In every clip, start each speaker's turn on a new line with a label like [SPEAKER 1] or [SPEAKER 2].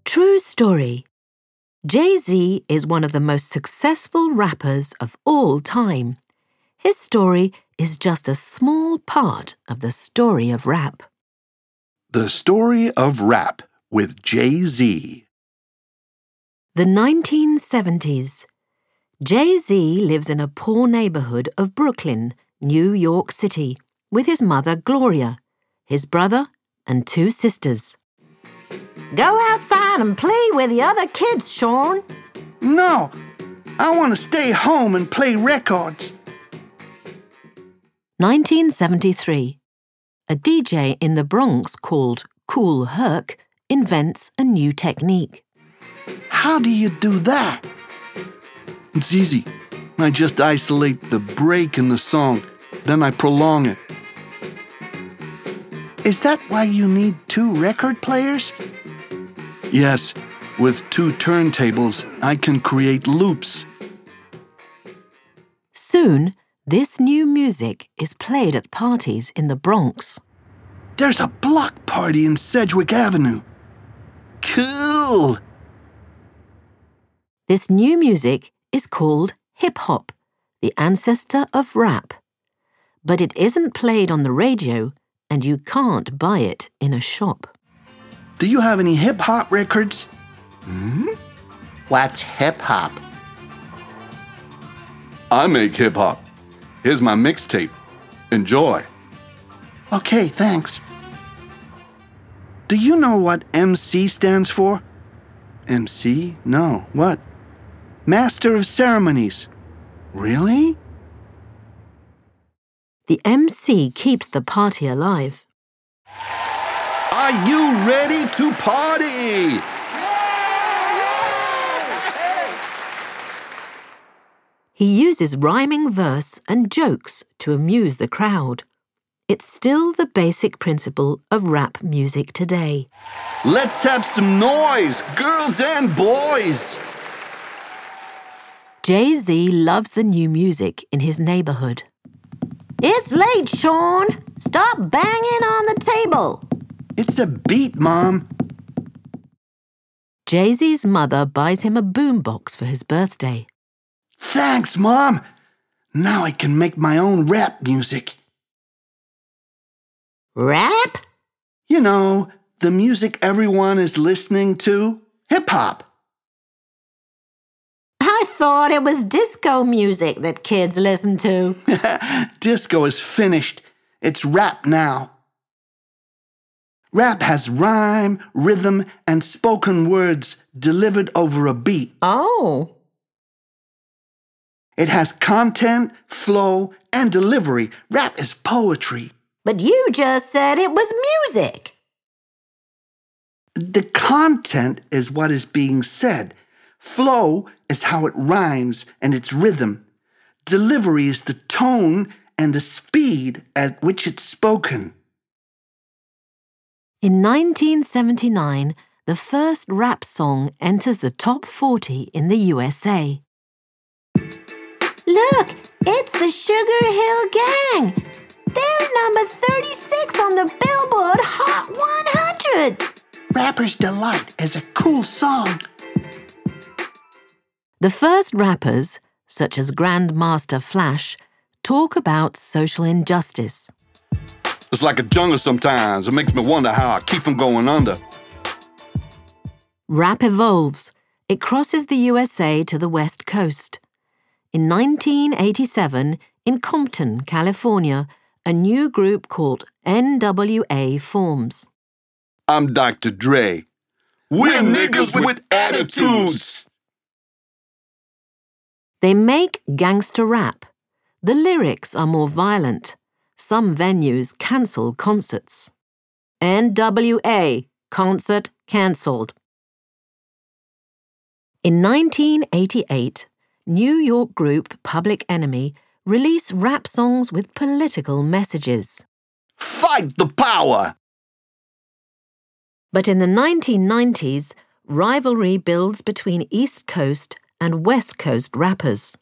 [SPEAKER 1] True story. Jay-Z is one of the most successful rappers of all time. His story is just a small part of the story of rap.
[SPEAKER 2] The Story of Rap with Jay-Z.
[SPEAKER 1] The 1970s. Jay-Z lives in a poor neighborhood of Brooklyn, New York City, with his mother Gloria, his brother, and 2 sisters.
[SPEAKER 3] Go outside and play with the other kids, Sean.
[SPEAKER 4] No, I want to stay home and play records.
[SPEAKER 1] 1973. A DJ in the Bronx called Kool Herc invents a new technique.
[SPEAKER 4] How do you do that?
[SPEAKER 2] It's easy. I just isolate the break in the song, then I prolong it.
[SPEAKER 4] Is that why you need 2 record players?
[SPEAKER 2] Yes, with 2 turntables, I can create loops.
[SPEAKER 1] Soon, this new music is played at parties in the Bronx.
[SPEAKER 4] There's a block party in Sedgwick Avenue. Cool!
[SPEAKER 1] This new music is called hip-hop, the ancestor of rap. But it isn't played on the radio, and you can't buy it in a shop.
[SPEAKER 4] Do you have any hip-hop records?
[SPEAKER 5] What's hip-hop?
[SPEAKER 2] I make hip-hop. Here's my mixtape. Enjoy.
[SPEAKER 4] Okay, thanks. Do you know what MC stands for? MC? No, what? Master of Ceremonies. Really?
[SPEAKER 1] The MC keeps the party alive.
[SPEAKER 2] Are you ready to party?
[SPEAKER 1] He uses rhyming verse and jokes to amuse the crowd. It's still the basic principle of rap music today.
[SPEAKER 2] Let's have some noise, girls and boys.
[SPEAKER 1] Jay-Z loves the new music in his neighborhood.
[SPEAKER 3] It's late, Sean. Stop banging on the table.
[SPEAKER 4] It's a beat, Mom.
[SPEAKER 1] Jay-Z's mother buys him a boombox for his birthday.
[SPEAKER 4] Thanks, Mom. Now I can make my own rap music.
[SPEAKER 3] Rap?
[SPEAKER 4] You know, the music everyone is listening to. Hip-hop.
[SPEAKER 3] I thought it was disco music that kids listen to.
[SPEAKER 4] Disco is finished. It's rap now. Rap has rhyme, rhythm, and spoken words delivered over a beat.
[SPEAKER 3] Oh.
[SPEAKER 4] It has content, flow, and delivery. Rap is poetry.
[SPEAKER 3] But you just said it was music.
[SPEAKER 4] The content is what is being said. Flow is how it rhymes and its rhythm. Delivery is the tone and the speed at which it's spoken.
[SPEAKER 1] In 1979, the first rap song enters the top 40 in the USA.
[SPEAKER 3] Look, it's the Sugar Hill Gang. They're number 36 on the Billboard Hot 100.
[SPEAKER 4] Rapper's Delight is a cool song.
[SPEAKER 1] The first rappers, such as Grandmaster Flash, talk about social injustice.
[SPEAKER 2] It's like a jungle sometimes. It makes me wonder how I keep from going under.
[SPEAKER 1] Rap evolves. It crosses the USA to the West Coast. In 1987, in Compton, California, a new group called NWA forms.
[SPEAKER 2] I'm Dr. Dre. We're niggas with attitudes.
[SPEAKER 1] They make gangster rap. The lyrics are more violent. Some venues cancel concerts. NWA, concert cancelled. In 1988, New York group Public Enemy release rap songs with political messages.
[SPEAKER 2] Fight the power!
[SPEAKER 1] But in the 1990s, rivalry builds between East Coast and West Coast rappers.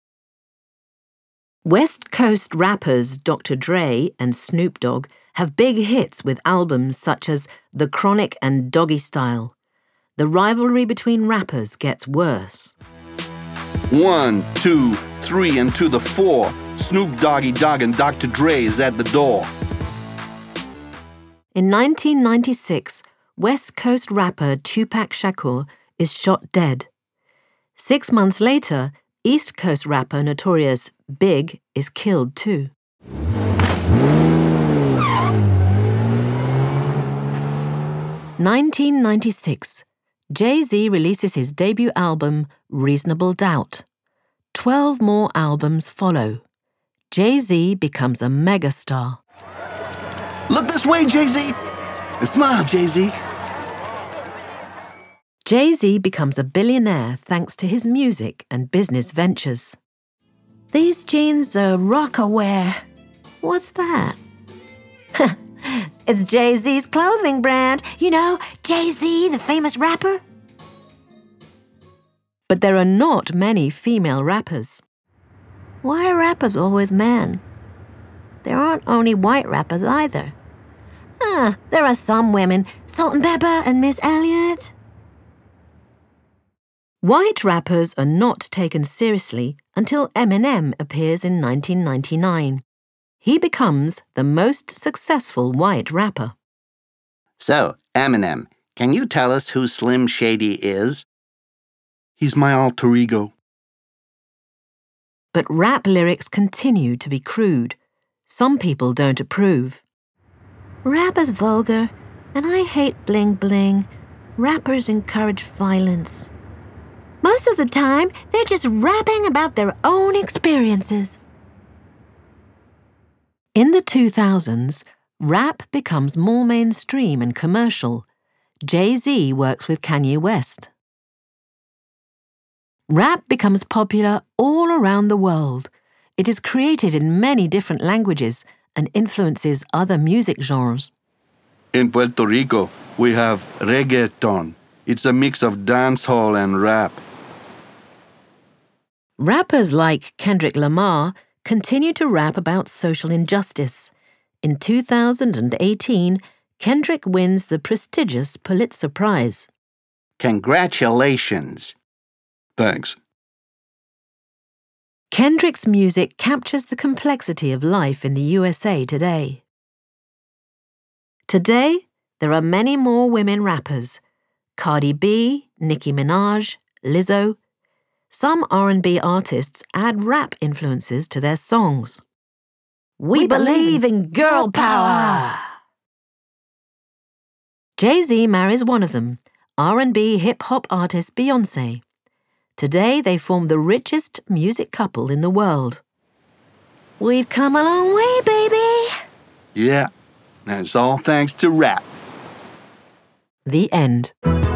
[SPEAKER 1] West Coast rappers Dr. Dre and Snoop Dogg have big hits with albums such as The Chronic and Doggy Style. the rivalry between rappers gets worse.
[SPEAKER 2] 1, 2, 3, and to the 4. Snoop Doggy Dogg and Dr. Dre is at the door.
[SPEAKER 1] In 1996, West Coast rapper Tupac Shakur is shot dead. 6 months later, East Coast rapper Notorious Big is killed too. (1996) Jay-Z releases his debut album, Reasonable Doubt. 12 more albums follow. Jay-Z becomes a megastar.
[SPEAKER 2] Look this way, Jay-Z! Smile, Jay-Z!
[SPEAKER 1] Jay-Z becomes a billionaire thanks to his music and business ventures.
[SPEAKER 3] These jeans are Rockaware. What's that? It's Jay-Z's clothing brand. You know, Jay-Z, the famous rapper.
[SPEAKER 1] But there are not many female rappers.
[SPEAKER 3] Why are rappers always men? There aren't only white rappers either. There are some women, Salt-N-Pepa and Miss Elliott.
[SPEAKER 1] White rappers are not taken seriously until Eminem appears in 1999. He becomes the most successful white rapper.
[SPEAKER 4] So, Eminem, can you tell us who Slim Shady is?
[SPEAKER 2] He's my alter ego.
[SPEAKER 1] But rap lyrics continue to be crude. Some people don't approve.
[SPEAKER 3] Rap is vulgar, and I hate bling-bling. Rappers encourage violence. Most of the time, they're just rapping about their own experiences.
[SPEAKER 1] In the 2000s, rap becomes more mainstream and commercial. Jay-Z works with Kanye West. Rap becomes popular all around the world. It is created in many different languages and influences other music genres.
[SPEAKER 2] In Puerto Rico, we have reggaeton. It's a mix of dancehall and rap.
[SPEAKER 1] Rappers like Kendrick Lamar continue to rap about social injustice. In 2018, Kendrick wins the prestigious Pulitzer Prize.
[SPEAKER 4] Congratulations.
[SPEAKER 2] Thanks.
[SPEAKER 1] Kendrick's music captures the complexity of life in the USA today. Today, there are many more women rappers. Cardi B, Nicki Minaj, Lizzo. Some R&B artists add rap influences to their songs.
[SPEAKER 3] We believe in girl power!
[SPEAKER 1] Jay-Z marries one of them, R&B hip-hop artist Beyoncé. Today, they form the richest music couple in the world.
[SPEAKER 3] We've come a long way, baby!
[SPEAKER 2] Yeah, and it's all thanks to rap.
[SPEAKER 1] The end.